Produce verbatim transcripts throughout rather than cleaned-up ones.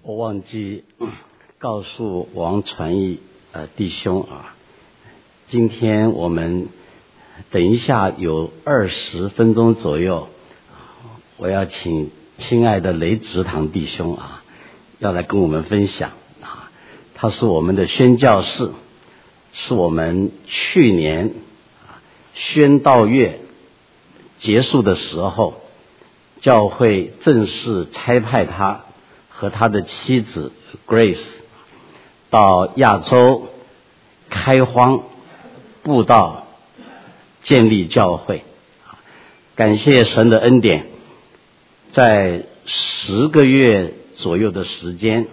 我忘记告诉王传义呃弟兄啊，今天我们等一下有二十分钟左右，我要请亲爱的雷植堂弟兄啊，要来跟我们分享啊。他是我们的宣教士，是我们去年宣道月结束的时候，教会正式差派他和他的妻子 Grace 到亚洲开荒布道，建立教会。感谢神的恩典，在十个月左右的时间，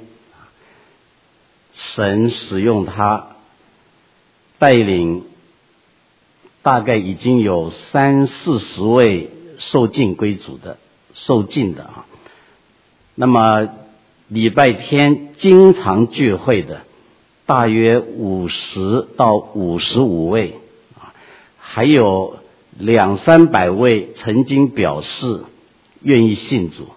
神使用他带领大概已经有三四十位受浸归主的受浸的啊，那么礼拜天经常聚会的大约五十到五十五位啊，还有两三百位曾经表示愿意信主，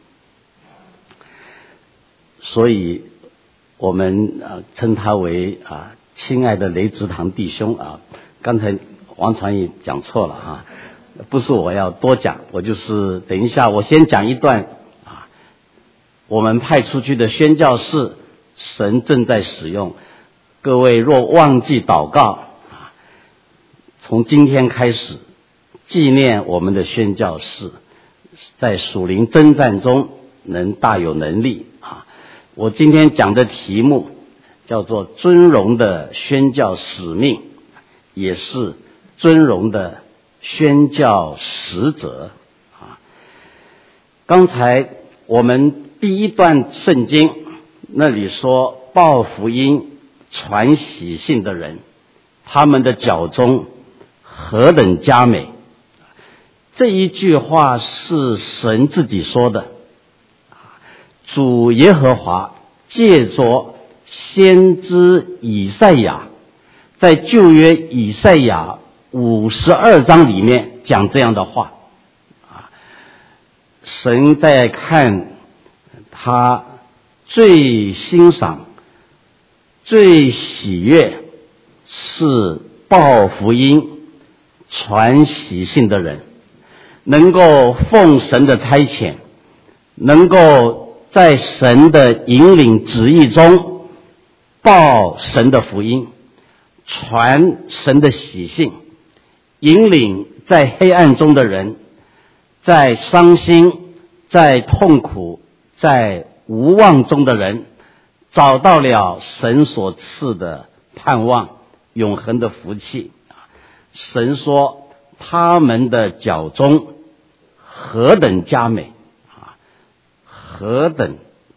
所以我们啊称他为啊亲爱的雷植堂弟兄啊。刚才王传义讲错了啊，不是我要多讲，我就是等一下我先讲一段啊，我们派出去的宣教士，神正在使用。各位若忘记祷告啊，从今天开始纪念我们的宣教士，在属灵征战中能大有能力啊。我今天讲的题目叫做尊荣的宣教使命，也是尊荣的宣教使者啊。刚才我们第一段圣经那里说，报福音传喜信的人，他们的脚中何等佳美。这一句话是神自己说的，主耶和华借着先知以赛亚，在旧约以赛亚五十二章里面讲这样的话啊，神在看他最欣赏最喜悦是报福音传喜信的人，能够奉神的差遣，能够在神的引领旨意中报神的福音，传神的喜信，引领在黑暗中的人，在伤心在痛苦在无望中的人，找到了神所赐的盼望永恒的福气。神说他们的脚中何等佳美啊！何等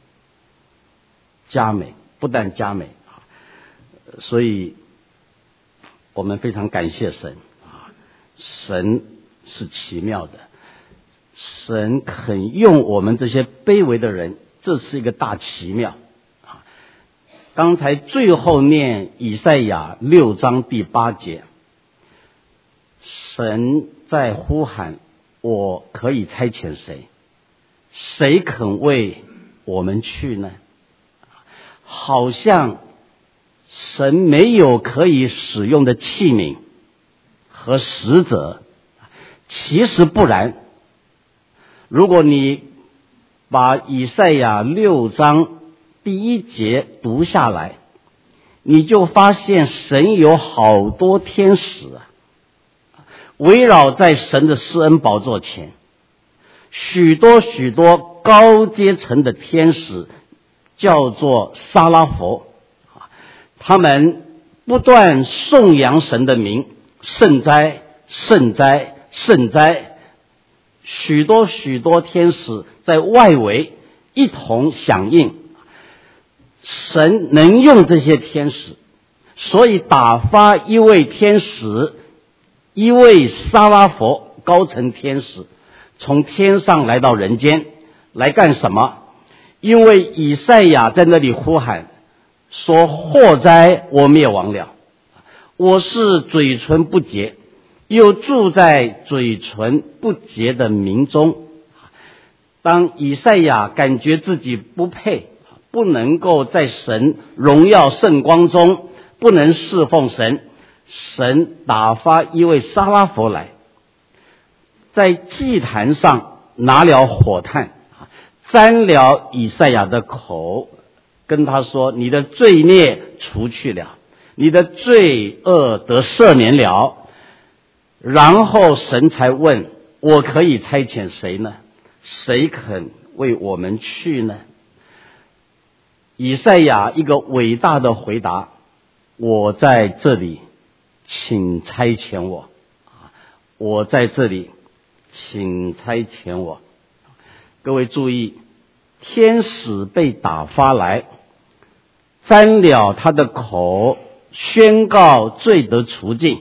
佳美，不但佳美啊！所以我们非常感谢神啊！神是奇妙的，神肯用我们这些卑微的人，这是一个大奇妙啊！刚才最后念以赛亚六章第八节，神在呼喊，我可以差遣谁？谁肯为我们去呢？好像神没有可以使用的器皿和使者，其实不然。如果你把以赛亚六章第一节读下来，你就发现神有好多天使啊，围绕在神的施恩宝座前，许多许多高阶层的天使叫做撒拉佛，他们不断颂扬神的名，圣哉圣哉圣哉。许多许多天使在外围一同响应，神能用这些天使，所以打发一位天使，一位撒拉佛高层天使从天上来到人间，来干什么？因为以赛亚在那里呼喊说，祸哉我灭亡了，我是嘴唇不洁又住在嘴唇不洁的民中。当以赛亚感觉自己不配不能够在神荣耀圣光中不能侍奉神，神打发一位沙拉佛来，在祭坛上拿了火炭，沾了以赛亚的口，跟他说：你的罪孽除去了，你的罪恶得赦免了。然后神才问：我可以差遣谁呢？谁肯为我们去呢？以赛亚一个伟大的回答：我在这里，请差遣我。我在这里，请差遣我。各位注意，天使被打发来，沾了他的口，宣告罪得除尽。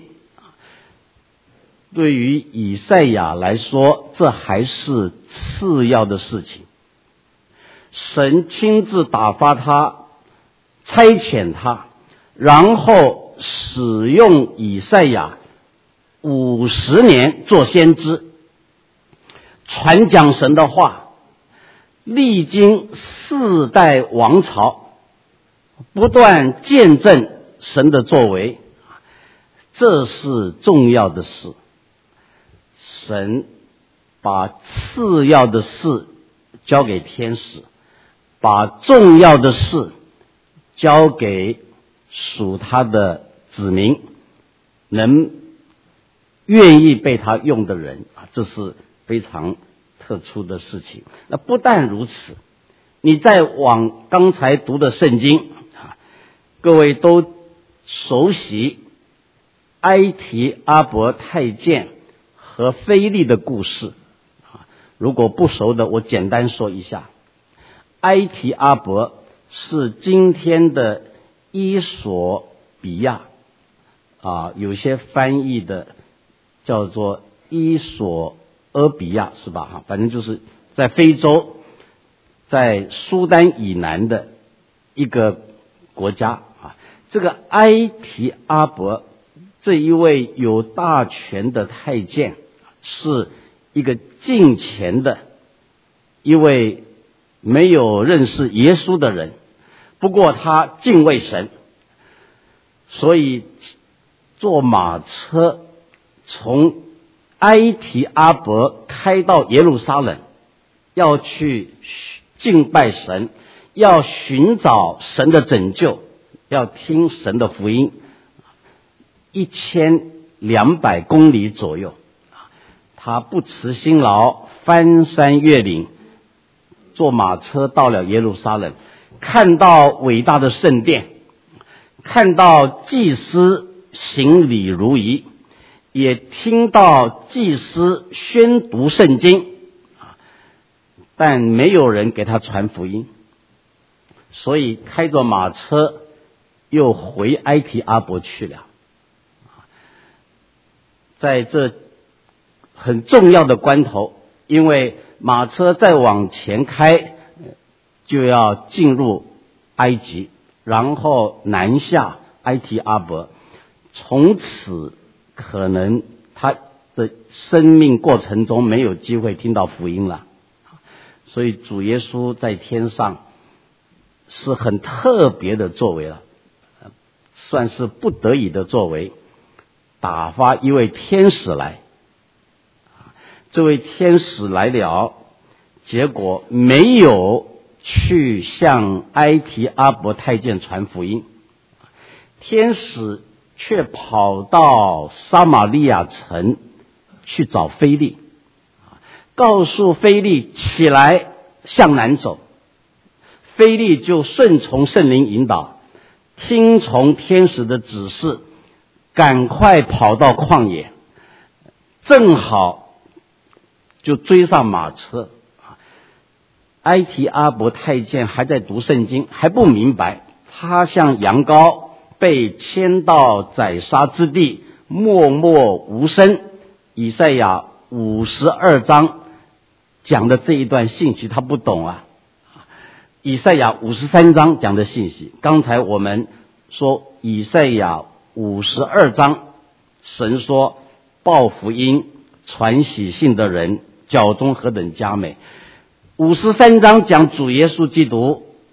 对于以赛亚来说，这还是次要的事情。神亲自打发他，差遣他，然后使用以赛亚五十年做先知，传讲神的话，历经四代王朝，不断见证神的作为，这是重要的事。神把次要的事交给天使，把重要的事交给属他的子民，能愿意被他用的人，这是非常特殊的事情。那不但如此，你再往刚才读的圣经，各位都熟悉埃提阿伯太监和腓利的故事，如果不熟的，我简单说一下。埃提阿伯是今天的伊索比亚，啊，有些翻译的叫做伊索阿比亚，是吧？哈，反正就是在非洲，在苏丹以南的一个国家啊。这个埃提阿伯这一位有大权的太监，是一个敬虔的一位没有认识耶稣的人，不过他敬畏神，所以坐马车从埃提阿伯开到耶路撒冷，要去敬拜神，要寻找神的拯救，要听神的福音，一千两百公里左右。他不辞辛劳，翻山越岭，坐马车到了耶路撒冷，看到伟大的圣殿，看到祭司行礼如仪，也听到祭司宣读圣经，但没有人给他传福音，所以开着马车又回埃提阿伯去了。在这很重要的关头，因为马车再往前开就要进入埃及，然后南下埃提阿伯，从此可能他的生命过程中没有机会听到福音了。所以主耶稣在天上是很特别的作为了，算是不得已的作为，打发一位天使来。这位天使来了，结果没有去向埃提阿伯太监传福音，天使却跑到撒玛利亚城去找腓利，告诉腓利起来向南走。腓利就顺从圣灵引导，听从天使的指示，赶快跑到旷野，正好就追上马车。埃提阿伯太监还在读圣经，还不明白，他像羊羔被牵到宰杀之地，默默无声。以赛亚五十二章讲的这一段信息他不懂啊。以赛亚五十三章讲的信息，刚才我们说以赛亚五十二章，神说报福音传喜信的人脚中何等佳美。五十三章讲主耶稣基督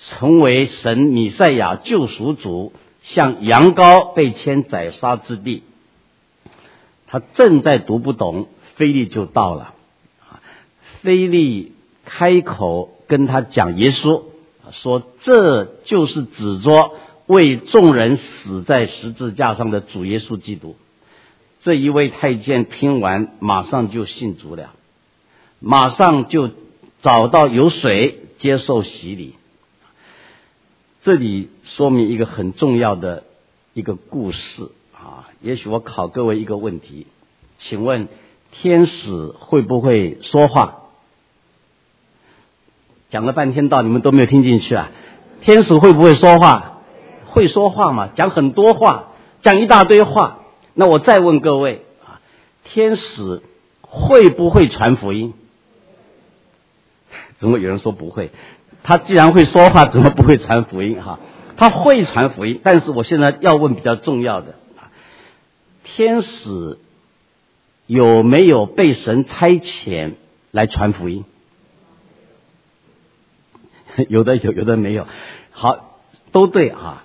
成为神弥赛亚救赎主，像羊羔被牵宰杀之地。他正在读不懂，腓利就到了。腓利开口跟他讲耶稣，说这就是指着为众人死在十字架上的主耶稣基督。这一位太监听完，马上就信主了，马上就找到有水接受洗礼。这里说明一个很重要的一个故事啊，也许我考各位一个问题，请问天使会不会说话？讲了半天道，你们都没有听进去啊？天使会不会说话？会说话嘛，讲很多话，讲一大堆话。那我再问各位啊，天使会不会传福音？怎么有人说不会？他既然会说话，怎么不会传福音哈？他会传福音，但是我现在要问比较重要的，天使有没有被神差遣来传福音？有的有，有的没有。好，都对啊。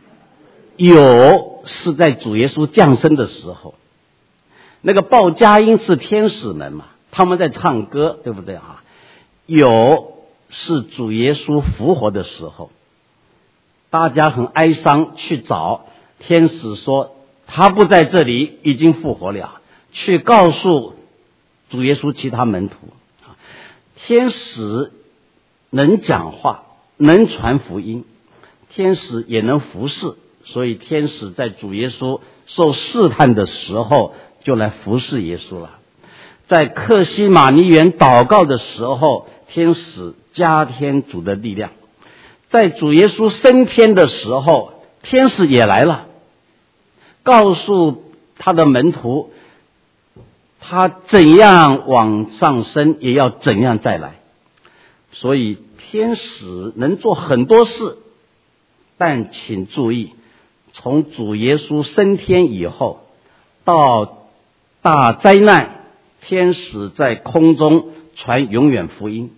有是在主耶稣降生的时候，那个报佳音是天使们嘛，他们在唱歌，对不对啊？有是主耶稣复活的时候，大家很哀伤，去找天使说他不在这里，已经复活了，去告诉主耶稣其他门徒。天使能讲话，能传福音，天使也能服侍，所以天使在主耶稣受试探的时候就来服侍耶稣了。在客西马尼园祷告的时候，天使加添主的力量。在主耶稣升天的时候，天使也来了，告诉他的门徒他怎样往上升，也要怎样再来。所以天使能做很多事，但请注意，从主耶稣升天以后到大灾难，天使在空中传永远福音。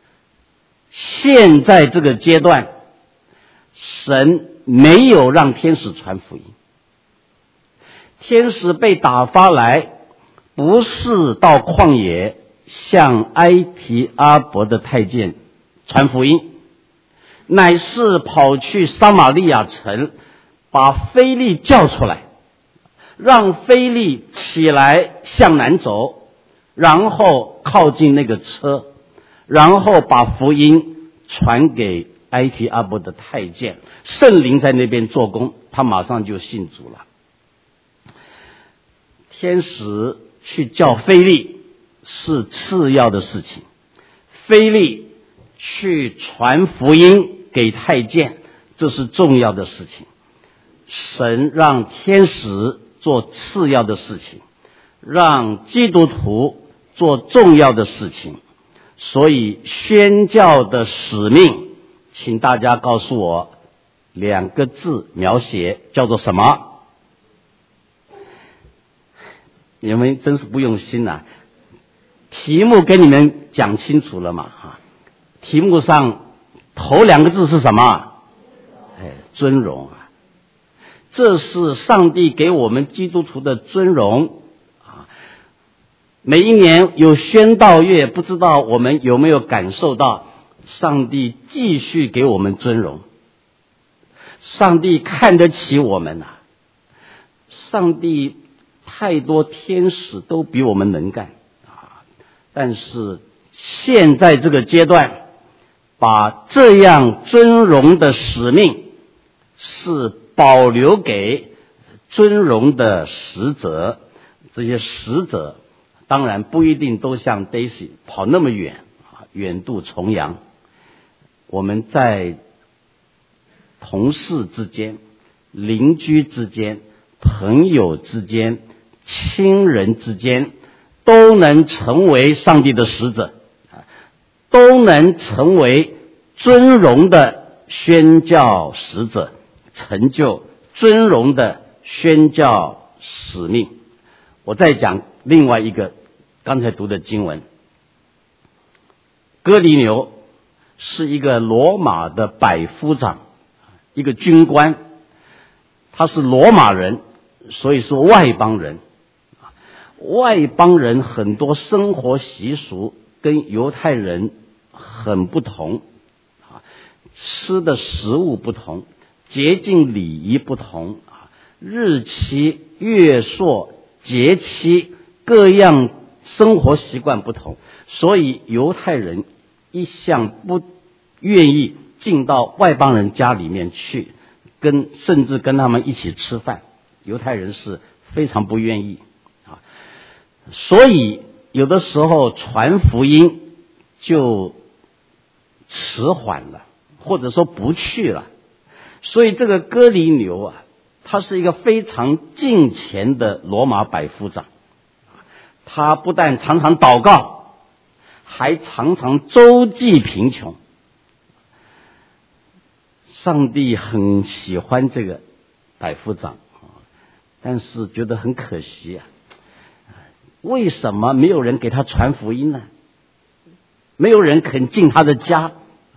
现在这个阶段，神没有让天使传福音。天使被打发来，不是到旷野向埃提阿伯的太监传福音，乃是跑去撒玛利亚城，把腓利叫出来，让腓利起来向南走，然后靠近那个车，然后把福音传给埃提阿伯的太监。圣灵在那边做工，他马上就信主了。天使去叫腓利是次要的事情，腓利去传福音给太监，这是重要的事情。神让天使做次要的事情，让基督徒做重要的事情。所以宣教的使命，请大家告诉我两个字描写，叫做什么？你们真是不用心啊！题目给你们讲清楚了嘛？哈，题目上头两个字是什么？哎，尊荣啊！这是上帝给我们基督徒的尊荣啊！每一年有宣道月，不知道我们有没有感受到上帝继续给我们尊荣？上帝看得起我们啊！上帝太多天使都比我们能干啊！但是现在这个阶段，把这样尊荣的使命是保留给尊荣的使者。这些使者当然不一定都像 Daisy 跑那么远啊，远渡重洋。我们在同事之间、邻居之间、朋友之间、亲人之间，都能成为上帝的使者，都能成为尊荣的宣教使者，成就尊荣的宣教使命。我再讲另外一个刚才读的经文，哥尼流是一个罗马的百夫长，一个军官，他是罗马人，所以是外邦人。外邦人很多生活习俗跟犹太人很不同，吃的食物不同，洁净礼仪不同，日期、月朔、节期各样生活习惯不同，所以犹太人一向不愿意进到外邦人家里面去，跟甚至跟他们一起吃饭，犹太人是非常不愿意啊。所以有的时候传福音就迟缓了，或者说不去了。所以这个哥尼流啊，他是一个非常敬虔的罗马百夫长，他不但常常祷告，还常常周济贫穷。上帝很喜欢这个百夫长，但是觉得很可惜啊，为什么没有人给他传福音呢？没有人肯进他的家，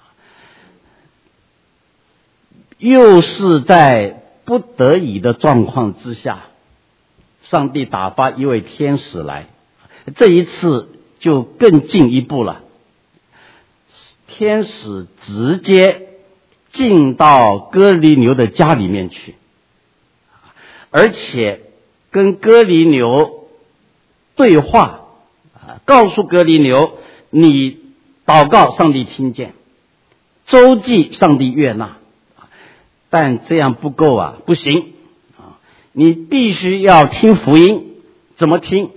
又是在不得已的状况之下，上帝打发一位天使来，这一次就更进一步了，天使直接进到哥尼流的家里面去，而且跟哥尼流对话，告诉哥尼流，你祷告上帝听见，周济上帝悦纳，但这样不够啊，不行啊！你必须要听福音，怎么听？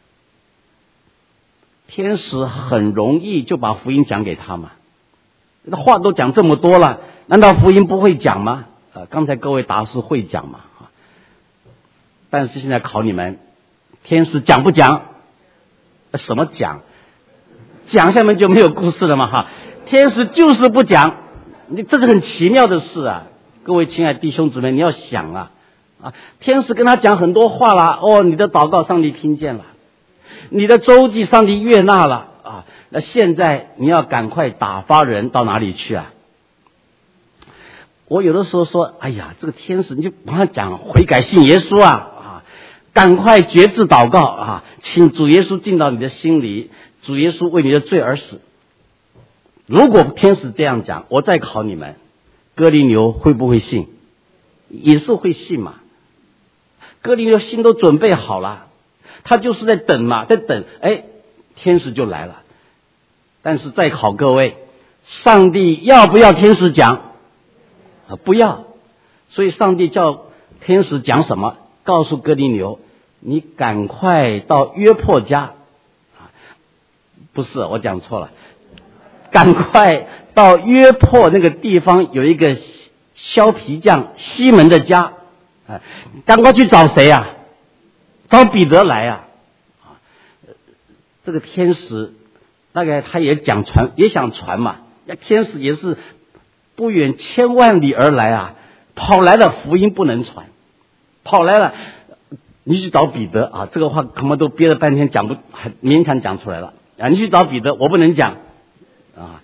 天使很容易就把福音讲给他嘛，话都讲这么多了，难道福音不会讲吗？啊，刚才各位答是会讲嘛，但是现在考你们，天使讲不讲？什么讲？讲下面就没有故事了嘛哈！天使就是不讲，你这是很奇妙的事啊！各位亲爱的弟兄姊妹，你要想啊啊！天使跟他讲很多话了，哦，你的祷告上帝听见了，你的周济上帝悦纳了啊！那现在你要赶快打发人到哪里去啊？我有的时候说，哎呀，这个天使你就帮他讲悔改信耶稣啊啊！赶快决志祷告啊，请主耶稣进到你的心里，主耶稣为你的罪而死。如果天使这样讲，我再考你们，哥尼流会不会信？也是会信嘛。哥尼流心都准备好了，他就是在等嘛，在等，哎，天使就来了。但是再考各位，上帝要不要天使讲？啊，不要。所以上帝叫天使讲什么？告诉哥尼流，你赶快到约珀家，不是，我讲错了，赶快到约珀那个地方有一个削皮匠西门的家，啊，赶快去找谁啊？找彼得来啊！啊，这个天使大概他也讲传，也想传嘛，那天使也是不远千万里而来啊，跑来了，福音不能传。跑来了，你去找彼得啊！这个话恐怕都憋了半天讲不，很勉强讲出来了啊！你去找彼得，我不能讲啊。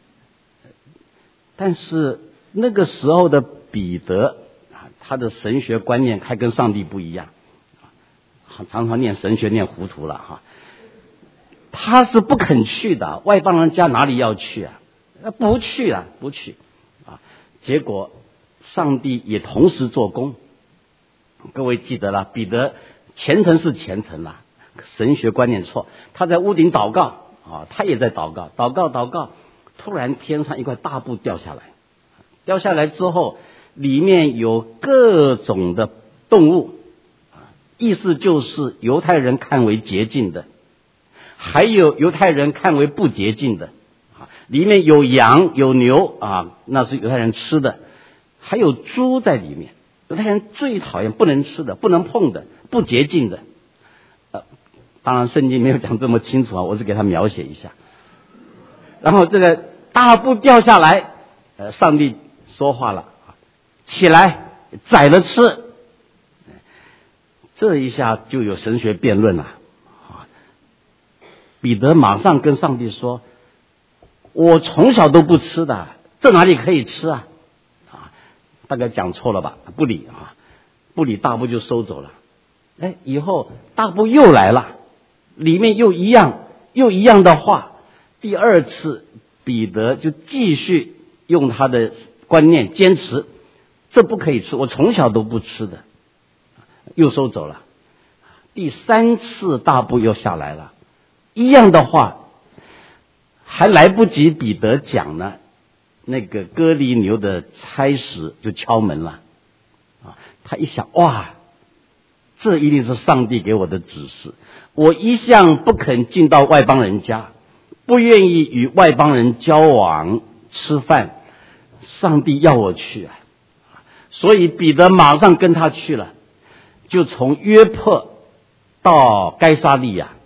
但是那个时候的彼得啊，他的神学观念还跟上帝不一样，常常念神学念糊涂了哈。他是不肯去的，外邦人家哪里要去啊？不去啊，不去啊！结果上帝也同时做工。各位记得了，彼得虔诚是虔诚啦，神学观念错。他在屋顶祷告啊，他也在祷告，祷告祷告，突然天上一块大布掉下来，掉下来之后，里面有各种的动物，意思就是犹太人看为洁净的，还有犹太人看为不洁净的，里面有羊有牛啊，那是犹太人吃的，还有猪在里面。犹太人最讨厌不能吃的、不能碰的、不洁净的。呃，当然圣经没有讲这么清楚啊，我是给他描写一下。然后这个大布掉下来，呃，上帝说话了，起来宰了吃。这一下就有神学辩论了。彼得马上跟上帝说：“ 我从小都不吃的，这哪里可以吃啊？啊，大概讲错了吧？不理啊，不理，大布就收走了。哎，以后大布又来了，里面又一样，又一样的话。第二次，彼得就继续用他的观念坚持，这不可以吃，我从小都不吃的，又收走了。第三次大布又下来了，一样的话，还来不及彼得讲呢，那个哥尼流的差使就敲门了。啊，他一想，哇，这一定是上帝给我的指示。我一向不肯进到外邦人家，不愿意与外邦人交往吃饭，上帝要我去啊，所以彼得马上跟他去了，就从约帕到该撒利亚。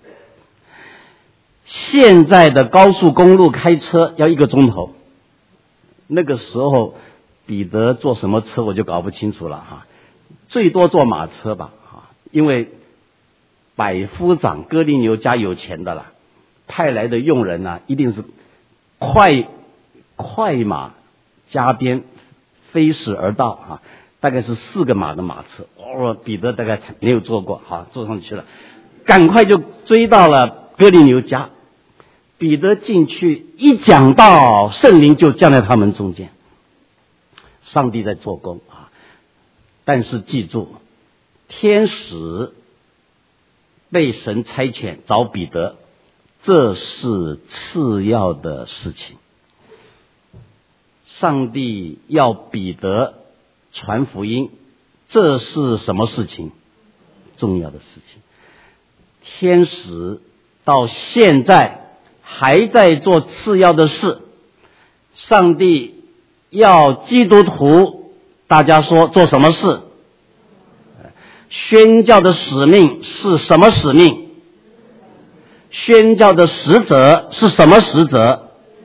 现在的高速公路开车要一个钟头，那个时候彼得坐什么车我就搞不清楚了哈，最多坐马车吧哈，因为百夫长哥尼流家有钱的啦，派来的佣人呢、啊、一定是快快马加鞭飞驰而到啊，大概是四个马的马车。哦，彼得大概没有坐过，好，坐上去了，赶快就追到了哥尼流家。彼得进去一讲道，圣灵就降在他们中间，上帝在做工啊。但是记住，天使被神差遣找彼得，这是次要的事情。上帝要彼得传福音，这是什么事情？重要的事情。天使到现在还在做次要的事。上帝要基督徒，大家说做什么事？宣教的使命是什么使命？宣教的使者是什么使者？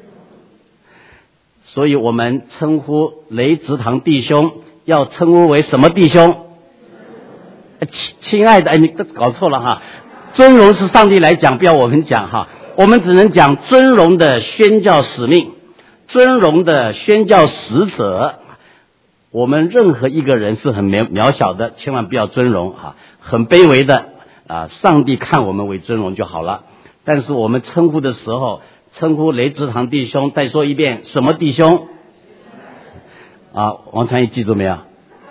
所以我们称呼雷植堂弟兄要称呼为什么弟兄？亲爱的，哎，你搞错了哈！尊荣是上帝来讲，不要我们讲哈。我们只能讲尊荣的宣教使命，尊荣的宣教使者。我们任何一个人是很渺渺小的，千万不要尊荣哈，很卑微的啊！上帝看我们为尊荣就好了。但是我们称呼的时候，称呼雷植堂弟兄，再说一遍，什么弟兄？啊，王传义记住没有？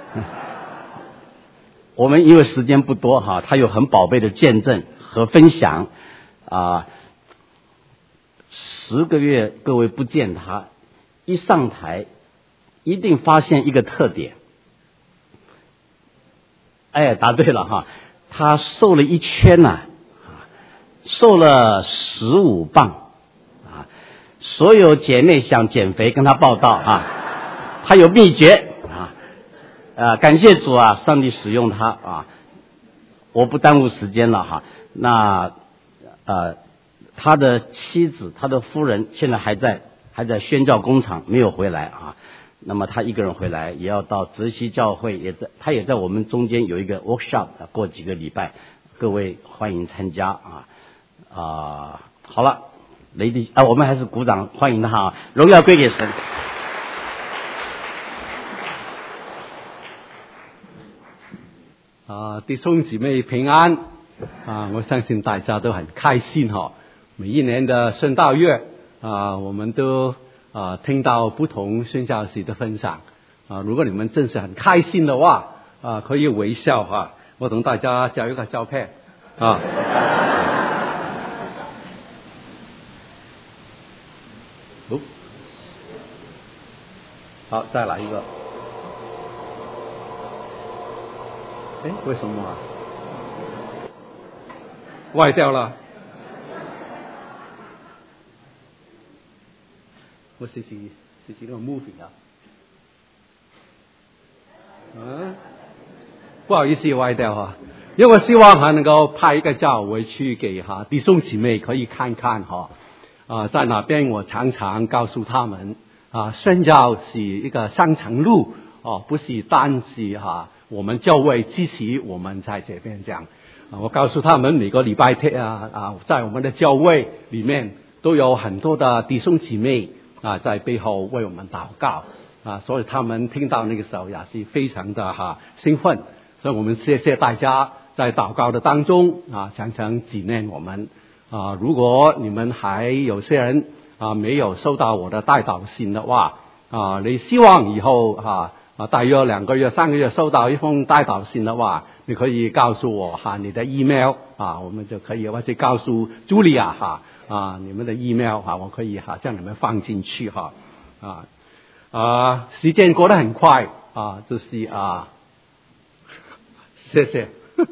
我们因为时间不多哈，他有很宝贝的见证和分享啊。十个月各位不见他，一上台一定发现一个特点。哎，答对了哈，他瘦了一圈呐、啊，瘦了十五磅啊！所有姐妹想减肥跟他报道啊，他有秘诀啊！呃，感谢主啊，上帝使用他啊！我不耽误时间了哈。那呃，他的妻子，他的夫人现在还在还在宣教工厂没有回来啊。那么他一个人回来，也要到泽西教会，也在他也在我们中间有一个 workshop， 过几个礼拜，各位欢迎参加啊啊、呃！好了，雷弟啊，我们还是鼓掌欢迎他啊，荣耀归给神。 啊，弟兄姊妹平安啊！我相信大家都很开心哈。每一年的圣诞月啊，我们都啊听到不同宣教士的分享啊。如果你们真是很开心的话啊，可以微笑哈。我同大家交一个照片啊。哦，好，再来一个。哎，为什么啊？歪掉了。我试试试试个 movie 啊。嗯，不好意思，歪掉哈。因为我希望还能够拍一个照回去给哈弟兄姊妹可以看看哈。啊，在那边我常常告诉他们啊，宣教是一个上长路哦，不是单是哈。我们教会支持我们在这边讲，啊，我告诉他们每个礼拜天啊啊，在我们的教会里面都有很多的弟兄姊妹啊在背后为我们祷告啊，所以他们听到那个时候也是非常的哈、啊、兴奋，所以我们谢谢大家在祷告的当中啊常常纪念我们啊。如果你们还有些人啊没有收到我的代祷信的话啊，你希望以后哈啊大约两个月三个月收到一封代祷信的话，你可以告诉我哈你的 email 啊，我们就可以或者告诉茱莉亚哈啊你们的 email 哈，我可以哈将你们放进去哈啊啊时间过得很快啊，就是啊谢谢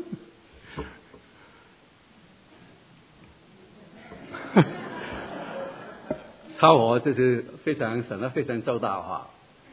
超我就是非常省得非常周到哈。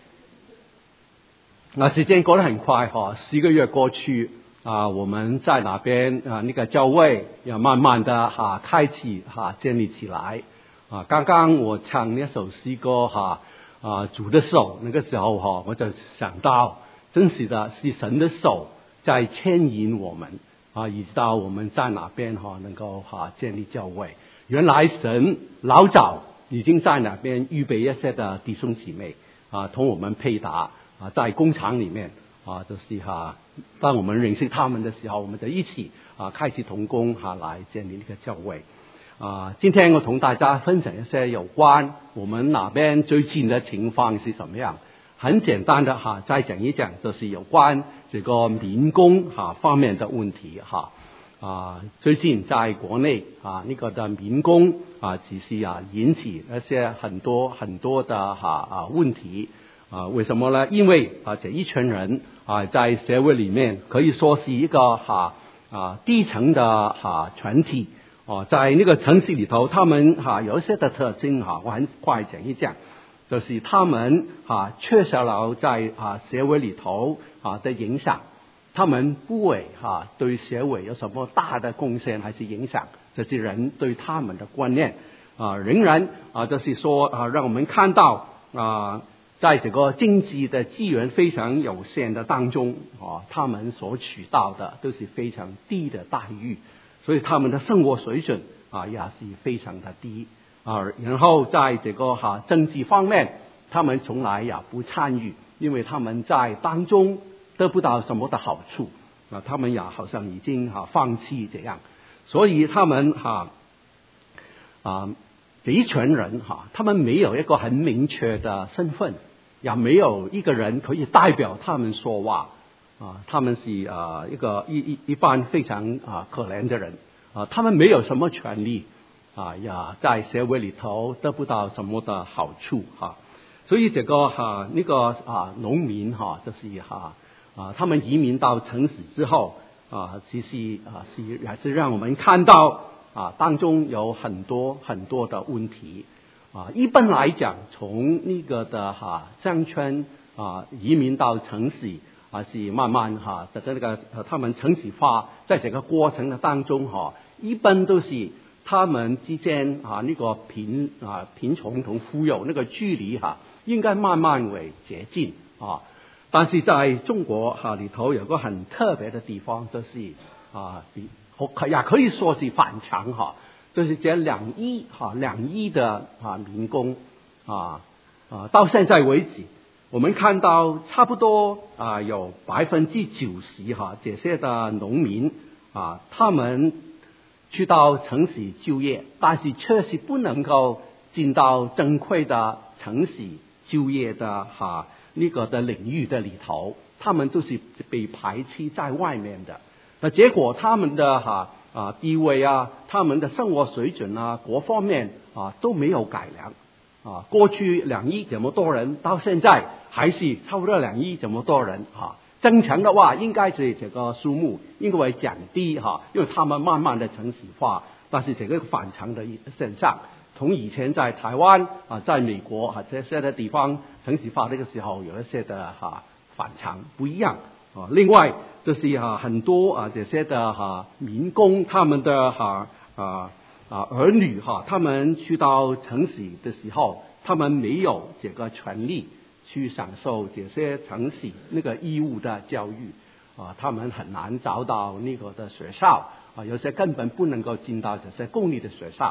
那时间过得很快哈，十个月过去啊，我们在那边啊那个教会也慢慢的哈开启哈建立起来啊。刚刚我唱那首诗歌哈啊主的手，那个时候哈我就想到，真实的是神的手在牵引我们啊，一直到我们在哪边哈能够哈建立教会。原来神老早已经在那边预备一些的弟兄姊妹啊，同我们配搭啊，在工厂里面啊，就是哈，当我们认识他们的时候，我们就一起啊开始同工哈来建立这个教会啊。今天我同大家分享一些有关我们那边最近的情况是怎么样。很简单的哈，再讲一讲，就是有关这个民工哈方面的问题哈。啊，最近在国内啊，那个的民工啊，只是啊引起一些很多很多的哈啊问题啊。为什么呢？因为啊这一群人啊在社会里面可以说是一个哈啊低层的哈团体哦、啊，在那个城市里头，他们哈有一些的特征哈，我很快讲一讲，就是他们哈缺少了在啊社会里头啊的影响。他们不会哈对社会有什么大的贡献还是影响，这是人对他们的观念啊，仍然啊就是说啊，让我们看到啊，在这个经济的资源非常有限的当中啊，他们所取到的都是非常低的待遇，所以他们的生活水准啊也是非常的低啊。然后在这个哈政治方面，他们从来也不参与，因为他们在当中得不到什么的好处啊，他们也好像已经哈放弃这样，所以他们哈啊这一群人哈，他们没有一个很明确的身份，也没有一个人可以代表他们说话啊，他们是啊一个一一一般非常啊可怜的人啊，他们没有什么权利啊，也在社会里头得不到什么的好处哈，所以这个哈那个啊农民哈就是哈。啊，他们移民到城市之后啊，其实啊是也是让我们看到啊当中有很多很多的问题啊。一般来讲，从那个的哈乡村啊移民到城市啊，是慢慢哈的这个他们城市化，在整个过程的当中哈，一般都是他们之间啊那个贫啊贫穷同富有那个距离哈，应该慢慢为接近啊。但是在中国哈里头有个很特别的地方，就是啊，比也可以说是反常哈，就是这两亿哈两亿的啊民工啊啊，到现在为止，我们看到差不多啊有百分之九十哈这些的农民啊，他们去到城市就业，但是确实不能够进到正规的城市就业的哈。那个的领域的里头，他们都是被排斥在外面的。那结果他们的哈啊地位啊，他们的生活水准啊，各方面啊都没有改良啊。过去两亿这么多人，到现在还是差不多两亿这么多人啊。增强的话，应该是这个数目应该会降低哈，因为他们慢慢的城市化，但是这个反常的现象。从以前在台湾啊，在美国啊这些的地方城市化那个时候有一些的哈反常不一样啊。另外就是哈很多啊这些的哈民工他们的哈啊啊儿女哈，他们去到城市的时候，他们没有这个权利去享受这些城市那个义务的教育啊，他们很难找到那个的学校啊，有些根本不能够进到这些公立的学校。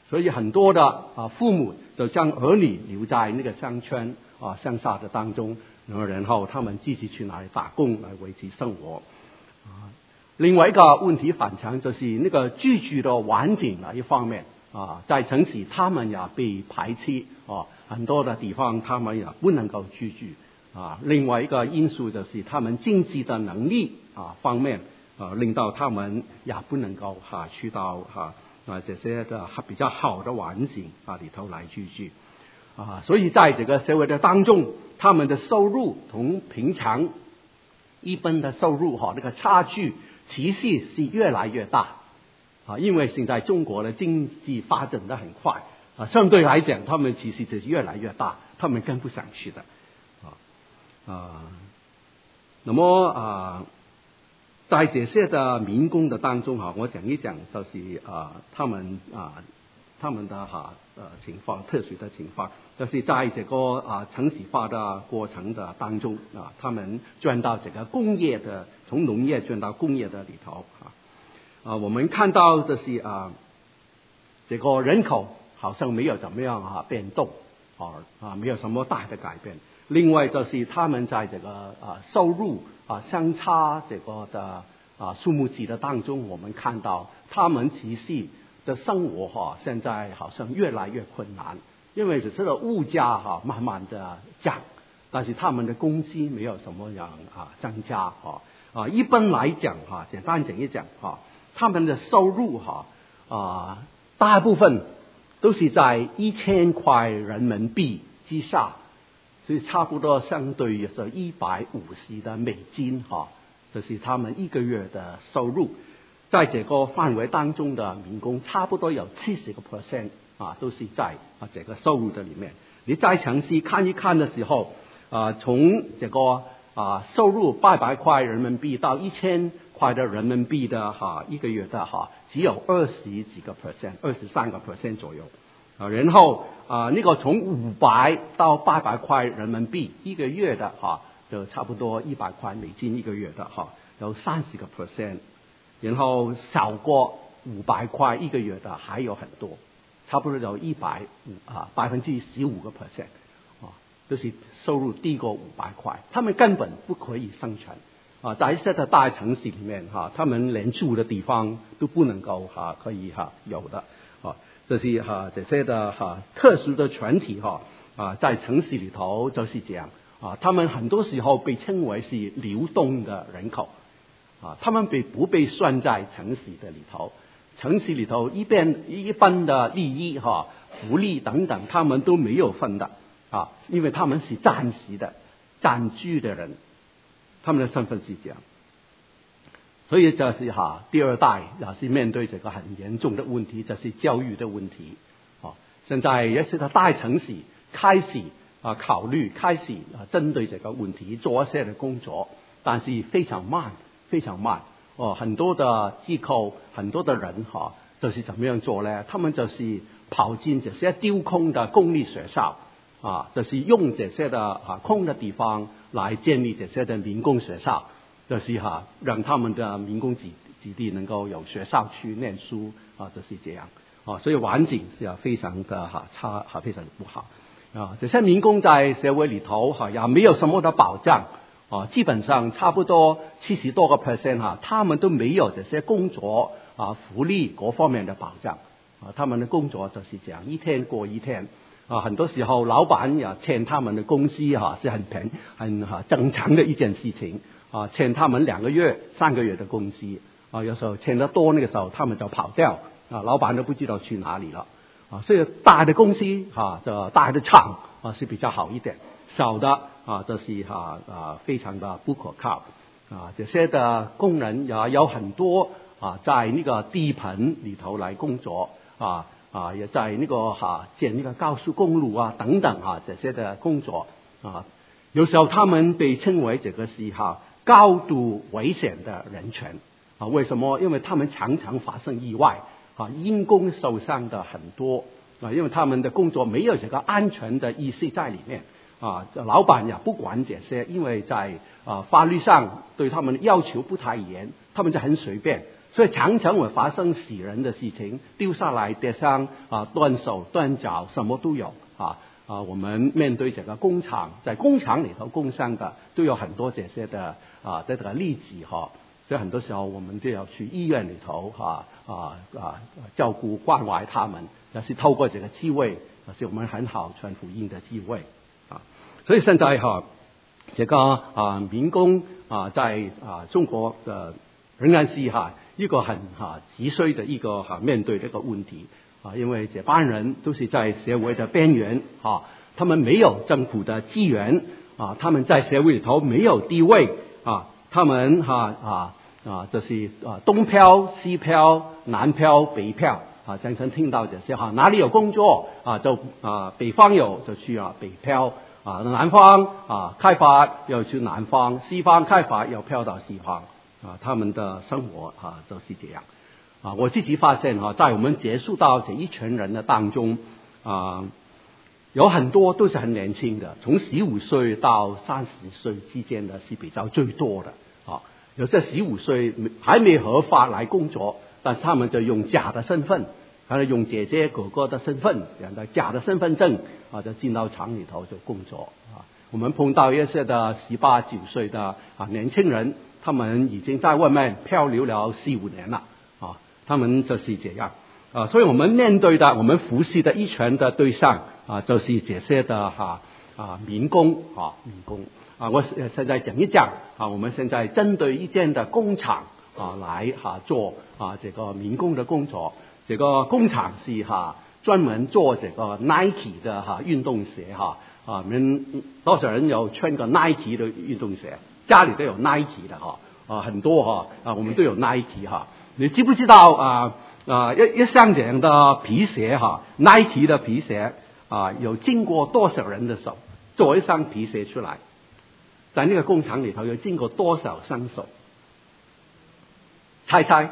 所以很多的啊父母就将儿女留在那个乡村啊乡下的当中，然后他们自己去哪里打工来维持生活啊。另外一个问题反常就是那个居住的环境啊一方面啊，在城市他们也被排斥啊，很多的地方他们也不能够居住啊。另外一个因素就是他们经济的能力啊方面啊，令到他们也不能够哈、啊、去到哈啊这些的比较好的环境啊里头来居住啊。所以在这个社会的当中，他们的收入同平常一般的收入哈、啊、那个差距其实是越来越大啊，因为现在中国的经济发展得很快啊，相对来讲，他们其实就是越来越大，他们跟不上去的啊啊。那么啊，在这些的民工的当中哈，我讲一讲就是啊，他们啊，他们的哈呃情况，特殊的情况，就是在这个啊城市化的过程的当中啊，他们转到这个工业的，从农业转到工业的里头啊。啊，我们看到这是啊，这个人口好像没有怎么样啊变动，啊啊没有什么大的改变。另外就是他们在这个啊收入啊相差这个的啊数目字的当中，我们看到他们其实的生活哈、啊、现在好像越来越困难，因为这个物价哈、啊、慢慢的涨，但是他们的工资没有什么样啊增加啊啊一般来讲哈、啊，简单讲一讲哈。啊他们的收入哈啊，大部分都是在一千块人民币之下，所以差不多相对于是一百五十的美金哈，这是他们一个月的收入。在这个范围当中的民工，差不多有七十个 percent 啊，都是在啊这个收入的里面。你在城市看一看的时候啊，从这个啊收入八百块人民币到一千块的人民币的哈一个月的哈，只有二十几个 percent， 二十三个 percent 左右啊。然后啊那个从五百到八百块人民币一个月的哈，就差不多一百块美金一个月的哈，有三十个 percent。然后少过五百块一个月的还有很多，差不多有一百五啊百分之十五个 percent 啊，就是收入低过五百块，他们根本不可以生存。啊，在一些的大城市里面哈、啊，他们连住的地方都不能够哈、啊、可以哈、啊、有的啊，这是哈、啊、这些的哈、啊、特殊的群体哈 啊, 啊，在城市里头就是这样啊，他们很多时候被称为是流动的人口啊，他们被不被算在城市的里头，城市里头一边一般的利益哈、啊、福利等等，他们都没有分的啊，因为他们是暂时的暂居的人。他们的身份是这样，所以这是哈第二代也是面对这个很严重的问题，这是教育的问题。啊，现在也是在大城市开始啊考虑，开始啊针对这个问题做一些的工作，但是非常慢，非常慢。哦，很多的机构，很多的人哈，就是怎么样做呢？他们就是跑进这些丢空的公立学校。啊，就是用这些的啊空的地方来建立这些的民工学校，就是哈、啊、让他们的民工子子弟能够有学校去念书啊，就是这样啊，所以环境是啊非常的哈、啊、差，哈非常的不好啊。这些民工在社会里头哈、啊、也没有什么的保障啊，基本上差不多七十多个 percent 哈，他们都没有这些工作啊福利各方面的保障啊，他们的工作就是这样一天过一天。啊，很多时候老板也欠他们的工资哈、啊、是很平很哈、啊、正常的一件事情啊，欠他们两个月三个月的工资啊，有时候欠得多那个时候他们就跑掉啊，老板都不知道去哪里了啊，所以大的公司哈，这、啊、大的厂啊是比较好一点，小的啊都是哈 啊, 啊非常的不可靠啊，这些的工人也有很多啊在那个地盘里头来工作啊。啊，也在那个哈、啊、建那个高速公路啊等等啊这些的工作啊，有时候他们被称为这个是哈、啊、高度危险的人权啊，为什么？因为他们常常发生意外啊，因公受伤的很多啊，因为他们的工作没有这个安全的意识在里面啊，老板也不管这些，因为在啊法律上对他们的要求不太严，他们就很随便所以常常会发生死人的事情，丢下来跌伤啊，断手断脚，什么都有啊啊！我们面对这个工厂，在工厂里头工伤的都有很多这些的啊这个例子哈。所以很多时候我们就要去医院里头哈啊啊照顾关怀他们，也是透过这个机会，也是我们很好传福音的机会啊。所以现在哈，这个啊民工啊在啊中国的仍然是哈一个很哈急需的一个哈面对的一个问题啊，因为这班人都是在社会的边缘啊，他们没有政府的资源啊，他们在社会里头没有地位啊，他们哈啊。啊，就是啊，东漂、西漂、南漂、北漂啊，经常听到这些哈，哪里有工作啊，就啊北方有就去啊北漂啊，南方啊开发要去南方，西方开发要漂到西方啊，他们的生活啊都是这样啊。我自己发现哈，在我们接触到这一群人的当中啊，有很多都是很年轻的，从十五岁到三十岁之间的是比较最多的啊。有些十五岁还没合法来工作，但是他们就用假的身份，还是用姐姐哥哥的身份，然后假的身份证啊，就进到厂里头就工作啊。我们碰到一些的十八九岁的啊年轻人，他们已经在外面漂流了四五年了啊，他们就是这样啊。所以我们面对的，我们服侍的一群的对象啊，就是这些的哈啊民工啊民工。啊，我现在讲一讲啊，我们现在针对一间的工厂啊来哈、啊、做啊这个民工的工作。这个工厂是哈、啊、专门做这个 Nike 的哈、啊、运动鞋哈啊，我们多少人有穿过 Nike 的运动鞋？家里都有 Nike 的哈啊，很多哈啊，我们都有 Nike 哈。你知不知道啊啊一一箱这样的皮鞋哈 ，Nike 的皮鞋啊，有经过多少人的手做一双皮鞋出来？在那个工厂里头有经过多少双手？猜猜，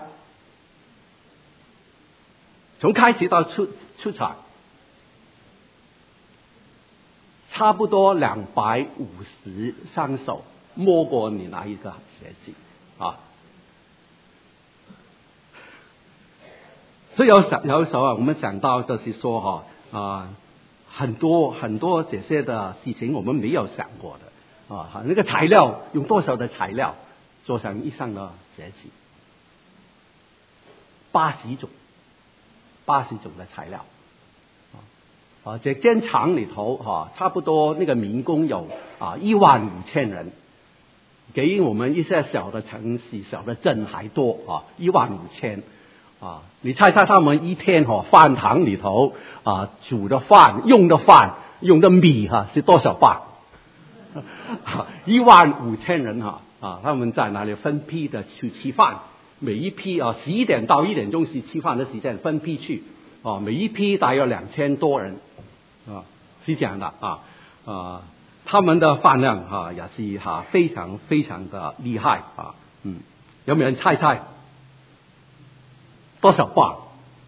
从开始到出出厂，差不多两百五十双手摸过你那一个鞋子啊。所以有时有时候啊，我们想到就是说哈啊，很多很多这些的事情我们没有想过的。啊，那个材料用多少的材料做成一双的鞋子？八十种，八十种的材料。啊，这间厂里头哈、啊，差不多那个民工有啊一万五千人，比我们一些小的城市、小的镇还多啊，一万五千。啊，你猜猜他们一天哈、啊、饭堂里头啊煮的饭、用的饭、用的米哈、啊、是多少磅？一万五千人哈啊，他们在那里分批的去吃饭，每一批啊十一点到一点钟是吃饭的时间，分批去啊，每一批大约两千多人啊，是这样的啊啊，他们的饭量哈、啊、也是哈、啊、非常非常的厉害啊，嗯，有没有人猜猜多少磅？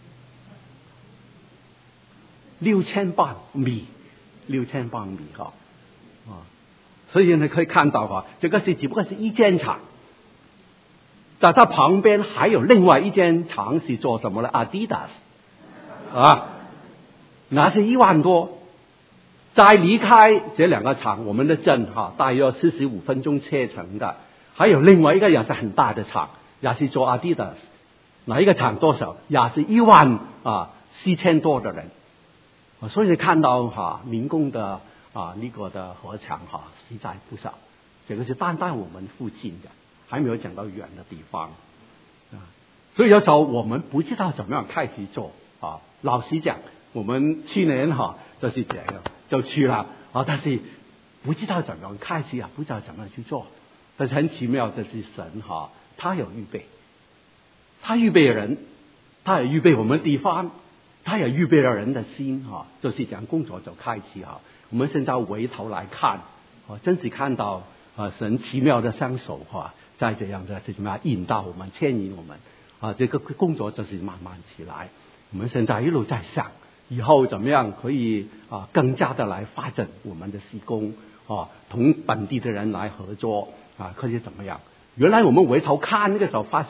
六千磅米，六千磅米哈啊。所以你可以看到啊，这个是只不过是一间厂，在它旁边还有另外一间厂是做什么呢 ？Adidas 啊，那是一万多。再离开这两个厂，我们的镇哈、啊，大约四十五分钟车程的，还有另外一个也是很大的厂，也是做 Adidas。哪一个厂多少？也是一万啊四千多的人。所以你看到哈、啊，民工的。啊，那个的合厂哈、啊，实在不少。这个是单单我们附近的，还没有讲到远的地方啊。所以有时候我们不知道怎么样开始做啊。老实讲，我们去年哈、啊、就是这样就去了啊，但是不知道怎么样开始啊，不知道怎么样去做。但是很奇妙的是神哈、啊，他有预备，他预备人，他也预备我们地方，他也预备了人的心哈、啊，就是讲工作就开始哈。我们现在回头来看，啊，真是看到啊神奇妙的双手哈，在这样的这怎么样引导我们、牵引我们啊，这个工作就是慢慢起来。我们现在一路在想，以后怎么样可以啊更加的来发展我们的施工啊，同本地的人来合作啊，可以怎么样？原来我们回头看那个时候发现，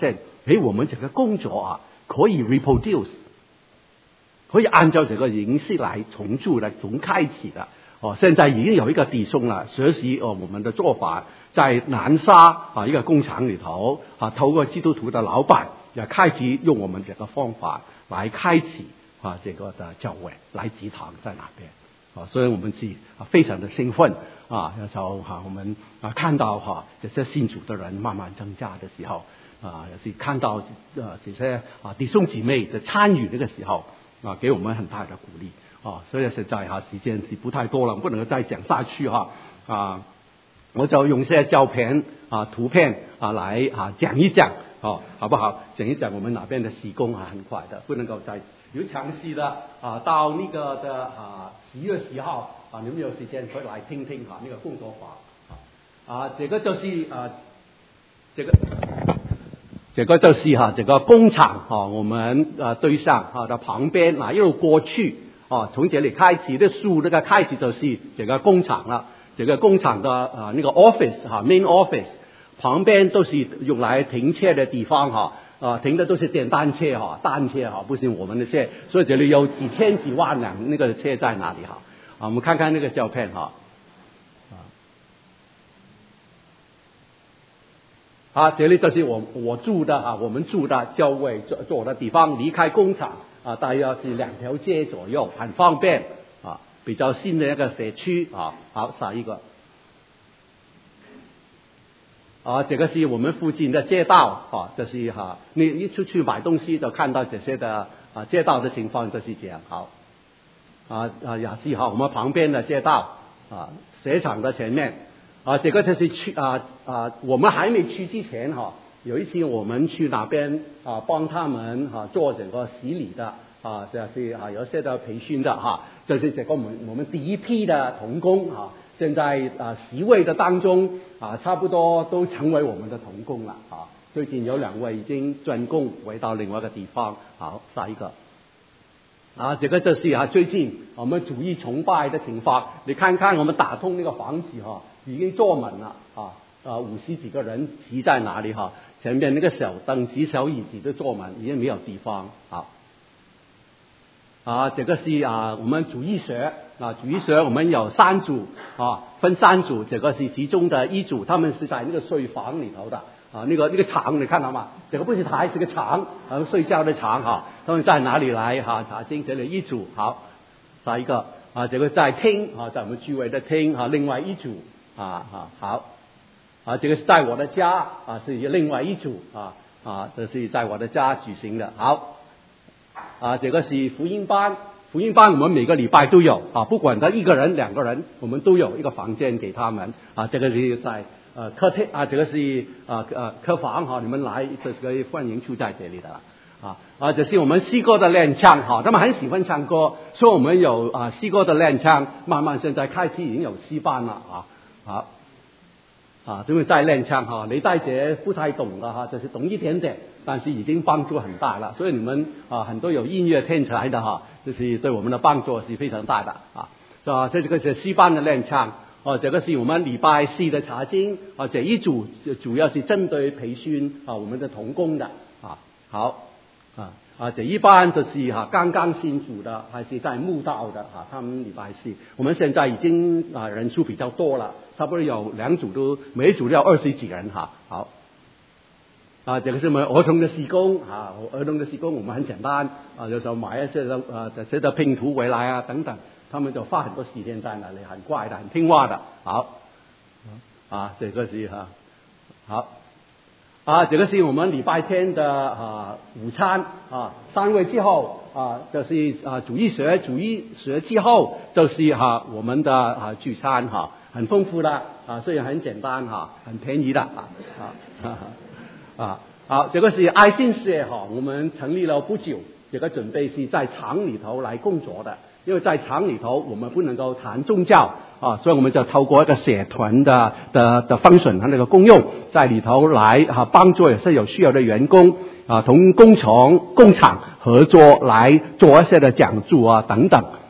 诶，我们这个工作啊可以 reproduce， 可以按照这个形式来重铸来重开启的。哦，现在已经有一个弟兄了，学习哦我们的做法，在南沙啊一个工厂里头啊，透过基督徒的老板也开启用我们这个方法来开启啊这个的教会来集堂在那边啊，所以我们是啊非常的兴奋啊，有时候哈我们啊看到哈这些信主的人慢慢增加的时候啊，也是看到呃这些啊弟兄姊妹的参与这个时候啊，给我们很大的鼓励。哦，所以实在哈時間是不太多了，不能夠再講下去哈啊，我就用些照片啊、圖片啊來啊講一講，哦，好不好？講一講我們那邊的施工啊，很快的，不能夠再有詳細的啊，到那個的啊十月十號啊，你們有時間可以來聽聽哈那個工作坊啊，這個就是啊，這個。這個就是哈，這個工廠哈，我們呃對上哈的旁邊啊一路過去。哦，從這裡開始的樹那個開始就是這個工廠了。這個工廠的啊、呃、那個 office 哈 main office 旁邊都是用來停車的地方哈，啊、呃、停的都是電單車哈，單車哈，不是我們的車，所以這裡有幾千幾萬輛那個車在那裡哈。啊，我們看看那個照片哈。啊，這裡就是我我住的啊，我們住的教會做做的地方，離開工廠。啊，大約是兩條街左右，很方便啊，比較新的一個社區啊。好，下一個啊，這個是我們附近的街道啊，就是哈、啊，你一出去買東西就看到這些的啊街道的情況就是這樣。好，啊啊也是哈，我們旁邊的街道啊，鞋廠的前面啊，這個就是去啊啊，我們還沒去之前哈。啊有一次我們去那邊啊，幫他們啊做整個洗禮的啊，就是啊有些的培訓的哈，就是這個我們我們第一批的同工啊，現在啊十位的當中啊，差不多都成為我們的同工了啊。最近有兩位已經轉工回到另外一個地方。好，下一個啊，這個就是啊最近我們主日崇拜的情況，你看看我們打通那個房子哈，已經坐滿了啊啊五十幾個人擠在哪裡哈。前面那個小凳子、小椅子都坐滿，已經沒有地方。好，啊，這個是啊，我們主日學啊，主日學我們有三組啊，分三組，這個是其中的一組，他們是在那個睡房裡頭的啊，那個那個床你看到嗎？這個不是台，是個床，啊，睡覺的床哈，他們在哪裡來哈？查經這裡一組。好，下一個啊，這個在廳啊，在我們聚會的廳啊，另外一組啊啊好。啊，這個是在我的家啊，是另外一組啊啊，這是在我的家舉行的。好，啊，這個是福音班，福音班我們每個禮拜都有啊，不管他一個人兩個人，我們都有一個房間給他們啊。這個是在呃客廳啊，這個是啊呃客房哈、啊，你們來這個歡迎就在這裡的啦。啊啊，這是我們詩歌的練唱哈，他們很喜歡唱歌，所以我們有啊詩歌的練唱，慢慢現在開始已經有詩班了啊。好。啊，因為在練唱哈，李大姐不太懂的哈，就是懂一點點，但是已經幫助很大了。所以你們啊，很多有音樂天才的哈，就是對我們的幫助是非常大的啊。是吧？這個是詩班的練唱，哦、啊，這個是我們禮拜四的查經，啊，這一組主要是針對培訓啊，我們的同工的啊。好啊啊，這一班就是哈、啊、剛剛信主的，還是在慕道的啊，他們禮拜四，我們現在已經啊人數比較多了。差不多有兩組都，每一組都有二十幾人哈。好，啊，這個是我們兒童的事工啊，兒童的事工我們很簡單啊，有時候買一些的啊，這些的拼圖回來啊等等，他們就花很多時間在那裡，很乖的，很聽話的。好，啊，這個是哈，好，啊，這個是我們禮拜天的啊午餐啊，三位之後啊，就是啊主日學，主日學之後就是哈、啊、我們的啊聚餐哈。啊很豐富啦，啊，雖然很簡單哈，很便宜的啊啊啊好，這個是愛心社哈，我們成立了不久，這個準備是在廠裏頭來工作的，因為在廠裏頭我們不能夠談宗教啊，所以我們就透過一個社團的的的 function 和那個功用，在裏頭來哈幫助也是有需要的員工啊，同工廠工廠合作來做一些的講座啊等等。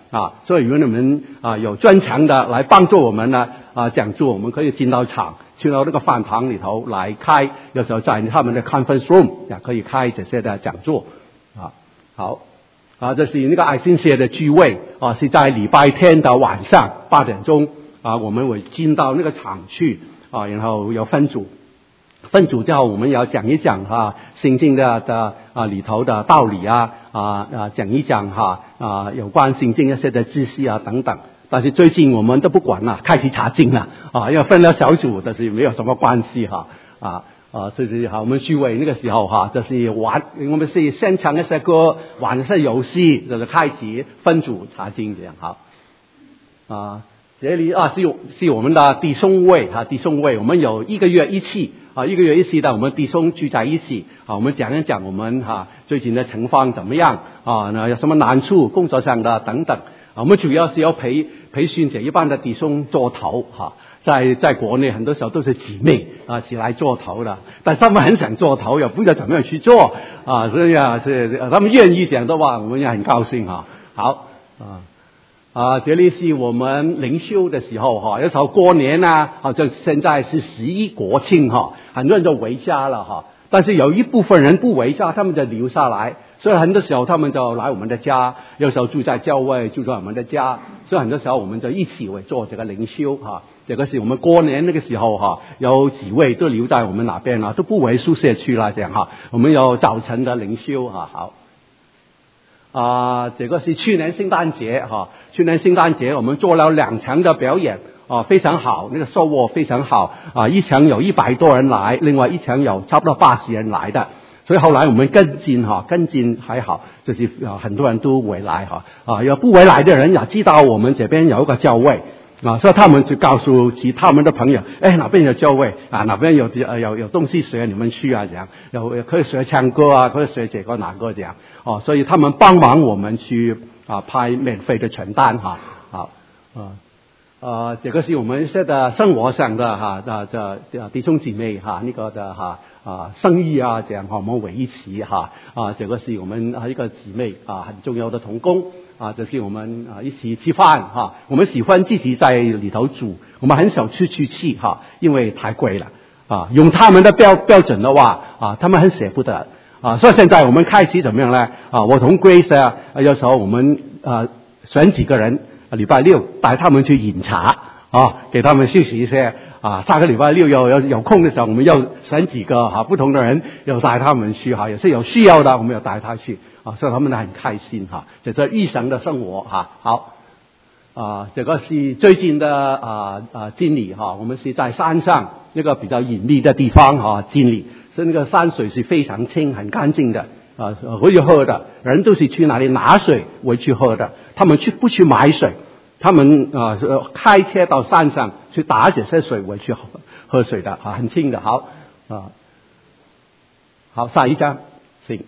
啊，所以如果你们啊有专长的来帮助我们呢啊讲座，我们可以进到场，去到那个饭堂里头来开，有时候在他们的 conference room 也可以开这些的讲座啊。好啊，这是那个爱心社的聚会啊，是在礼拜天的晚上八点钟啊，我们会进到那个场去啊，然后有分组。分组之后，我们要讲一讲哈圣经的的啊里头的道理啊啊啊讲一讲哈啊有关圣经一些的知识啊等等。但是最近我们都不管了，开始查经了啊，因为分了小组，但是没有什么关系哈啊啊，所以好，我们聚会那个时候哈，就是玩，我们是先唱一些歌，玩一些游戏，就是开始分组查经这样好啊。这里啊是是我们的弟兄会啊，弟兄会，我们有一个月一次啊，一个月一次的，我们弟兄聚在一起啊，我们讲一讲我们哈、啊、最近的情况怎么样啊，那有什么难处，工作上的等等啊，我们主要是要培培训这一般的弟兄做头哈、啊，在在国内很多时候都是姊妹啊起来做头的，但他们很想做头，也不知道怎么样去做啊，所以啊是他们愿意讲的话，我们也很高兴哈、啊。好啊。啊，这里是我们灵修的时候哈，有时候过年啊，好像现在是十一国庆哈，很多人就回家了哈。但是有一部分人不回家，他们就留下来，所以很多时候他们就来我们的家，有时候住在教会，住在我们的家，所以很多时候我们就一起会做这个灵修哈。这个是我们过年那个时候哈，有几位都留在我们那边了，都不回宿舍去了这样哈。我们有早晨的灵修哈，好。啊，这个是去年圣诞节哈，去年圣诞节我们做了两场的表演啊，非常好，那个收获非常好啊，一场有一百多人来，另外一场有差不多八十人来的，所以后来我们跟进哈，跟进还好，就是啊很多人都回来哈啊，有不回来的人也知道我们这边有一个教会。啊，所以他们就告诉其他们的朋友，哎，哪边有教会啊，哪边有呃有有东西学，你们去啊，这样，有可以学唱歌啊，可以学这个哪个这样，哦，所以他们帮忙我们去啊拍免费的传单哈，好啊。呃，这个是我们现在生活上的哈，这这弟兄姊妹哈，那个的哈啊生意啊这样哈，我们围一起哈啊，这个是我们啊一个姊妹啊很重要的同工啊，这是我们啊一起吃饭哈，我们喜欢自己在里头煮，我们很少出去吃哈，因为太贵了啊，用他们的标标准的话啊，他们很舍不得啊，所以现在我们开始怎么样呢？啊，我同 Grace 啊，有时候我们啊选几个人。礼拜六带他们去饮茶啊，给他们休息一些啊。下个礼拜六有有有空的时候，我们要选几个哈不同的人，要带他们去哈，也是有需要的，我们要带他去啊，所以他们很开心哈。这是日常的生活哈。好啊，这个是最近的啊啊经理哈，我们是在山上那个比较隐秘的地方哈，经理，所以那个山水是非常清很干净的。啊，回去喝的人都是去哪里拿水回去喝的，他们去不去买水，他们啊、呃、开车到山上去打这些水回去喝喝水的啊，很清的。好啊，好，下一张，行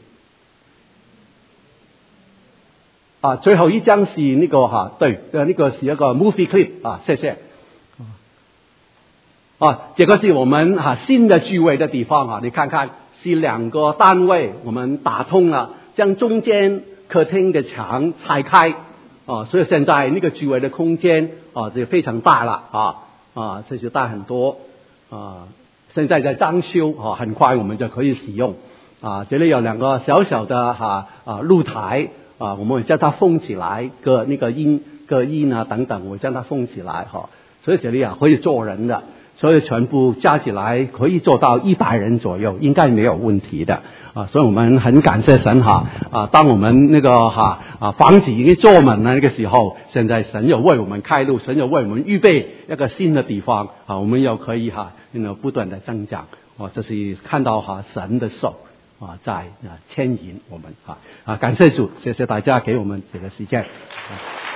啊，最后一张是那个哈，对，呃，那个是一个 movie clip 啊，谢谢。啊，这个是我们哈、啊、新的聚会的地方啊，你看看。是两个单位，我们打通了，将中间客厅的墙拆开啊，所以现在那个聚会的空间啊就非常大了啊啊，这就大很多啊。现在在装修啊，很快我们就可以使用啊。这里有两个小小的哈 啊, 啊露台啊，我们会将它封起来，隔那个音隔音啊等等，我将它封起来哈、啊。所以这里啊可以坐人的。所以全部加起来可以做到一百人左右，应该没有问题的啊！所以我们很感谢神哈啊！当我们那个哈啊房子已经坐满了那个时候，现在神又为我们开路，神又为我们预备一个新的地方啊！我们又可以哈那个不断的增长啊！这是看到哈神的手啊在啊牵引我们啊啊！感谢主，谢谢大家给我们这个时间。啊